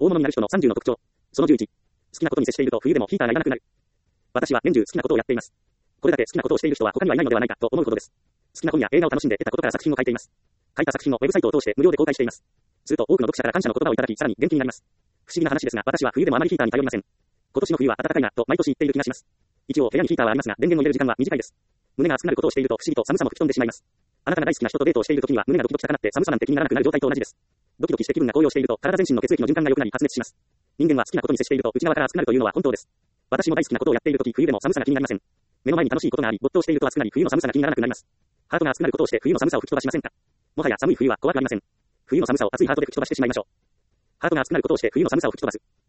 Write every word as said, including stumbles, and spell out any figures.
大物になる人のさんじゅうの特徴。そのじゅういち。好きなことに接していると冬でもヒーターがいらなくなる。私は年中好きなことをやっています。これだけ好きなことをしている人は他にはいないのではないかと思うほどです。好きな本や映画を楽しんで得たことから作品を書いています。書いた作品をウェブサイトを通して無料で公開しています。すると多くの読者から感謝の言葉をいただき、さらに元気になります。不思議な話ですが、私は冬でもあまりヒーターに頼りません。今年の冬は暖かいなと毎年言っている気がします。一応部屋にヒーターはありますが、電源を入れる時間は短いです。胸が熱くなることをしていると不思議と寒さも吹き飛んでしまいます。あなたが大好きな人とデートをしているときには胸がドキドキ高鳴って寒さなんて気にならなくなる状態と同じです。ドキドキして気分が高揚していると体全身の血液の循環が良くなり発熱します。人間は好きなことに接していると内側から熱くなるというのは本当です。私も大好きなことをやっているとき冬でも寒さが気になりません。目の前に楽しいことがあり没頭していると熱くなり冬の寒さが気にならなくなります。ハートが熱くなることをして冬の寒さを吹き飛ばしませんか。もはや寒い冬は怖くありません。冬の寒さを熱いハートで吹き飛ばしてしまいましょう。ハートが熱くなることをして冬の寒さを吹き飛ばす。